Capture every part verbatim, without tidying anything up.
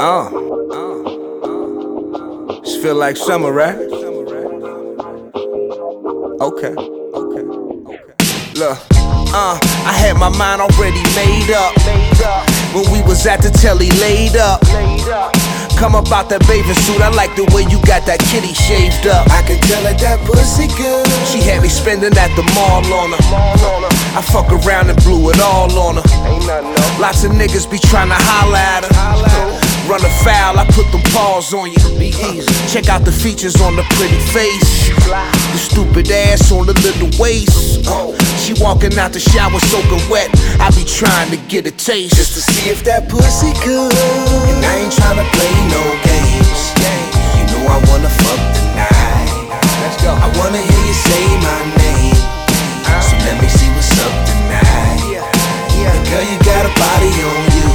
Uh, just feel like summer, right? Okay, okay, okay. Look, uh, I had my mind already made up when we was at the telly laid up. Come up out that bathing suit, I like the way you got that kitty shaved up. I can tell that that pussy good. She had me spending at the mall on her. I fuck around and blew it all on her. Lots of niggas be tryna holla at her. Run a foul, I put them paws on you. Be easy. Check out the features on the pretty face. The stupid ass on the little waist. Uh, she walking out the shower soaking wet. I be trying to get a taste just to see if that pussy good. And I ain't tryna play no games. You know I wanna fuck tonight. Let's go. I wanna hear you say my name. So let me see what's up tonight. And girl, you got a body on you.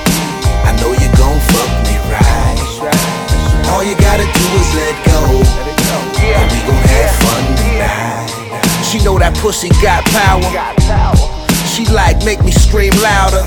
I know you gon' fuck me right. All you gotta do is let go, and we gon' have fun tonight. She know that pussy got power. She like, make me scream louder.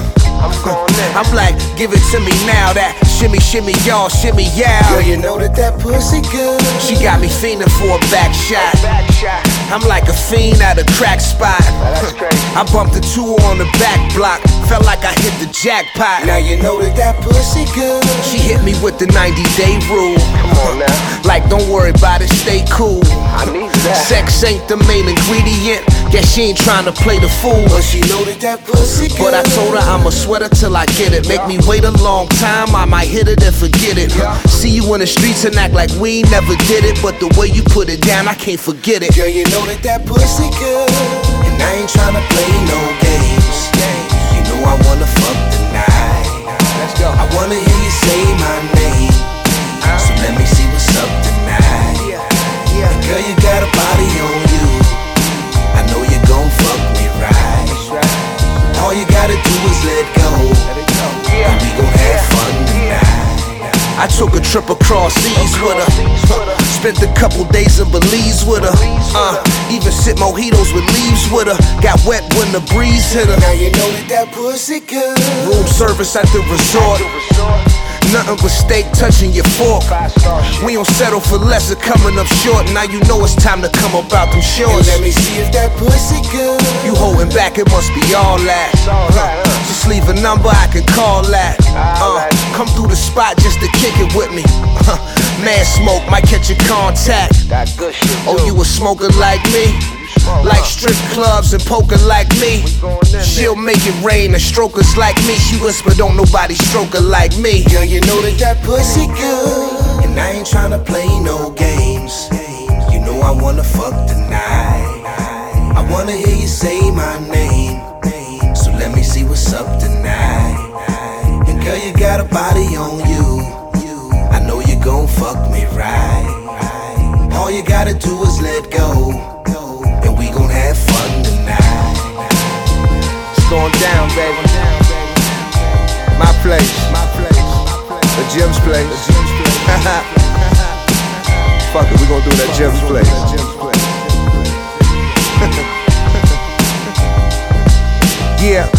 I'm like, give it to me now. That shimmy, shimmy, y'all, shimmy, yeah. Girl, you know that that pussy good. She got me fiending for a back shot. I'm like a fiend at a crack spot. I bumped the two on the back block. Felt like I hit the jackpot. Now you know that that pussy good. She hit me with the ninety day rule. Come on now. Like, don't worry about it, stay cool. I need that. Sex ain't the main ingredient. Guess she ain't trying to play the fool. But she know that that pussy good. But I told her I'ma sweat her till I get it. Make me wait a long time, I might hit it and forget it. See you in the streets and act like we ain't never did it. But the way you put it down, I can't forget it. Girl, you know that that pussy good. And I ain't tryna play no games. You know I wanna fuck tonight. Let's go. I wanna hear you say my name. So let me see what's up tonight. And girl, you got a body on you. I know you gon' fuck me right. All you gotta do is let go, and we gon' have fun tonight. I took a trip across seas with her. Spent a couple days in Belize with her. Uh, even sip mojitos with leaves with her. Got wet when the breeze hit her. Now you know that that pussy good. Room service at the resort. Nothing but steak touching your fork. We don't settle for less of coming up short. Now you know it's time to come up out them shorts. Let me see if that pussy good. You holding back, it must be all that. Uh, just leave a number, I can call that. Uh, come through the spot just to kick it with me. Uh, mad smoke might catch your contact. Oh, you a smoker like me? Like strip clubs and poker like me. She'll make it rain and strokers like me. She whisper, don't nobody stroke her like me. Girl, you know that that pussy good. And I ain't tryna play no games. You know I wanna fuck tonight. I wanna hear you say my name. So let me see what's up tonight. And girl, you got a body on you. I know you gon' fuck me right. All you gotta do is let go, and we gon' have fun tonight. It's going down, baby. My place, the Jim's place. Fuck it, we gon' do that Jim's place. Yeah.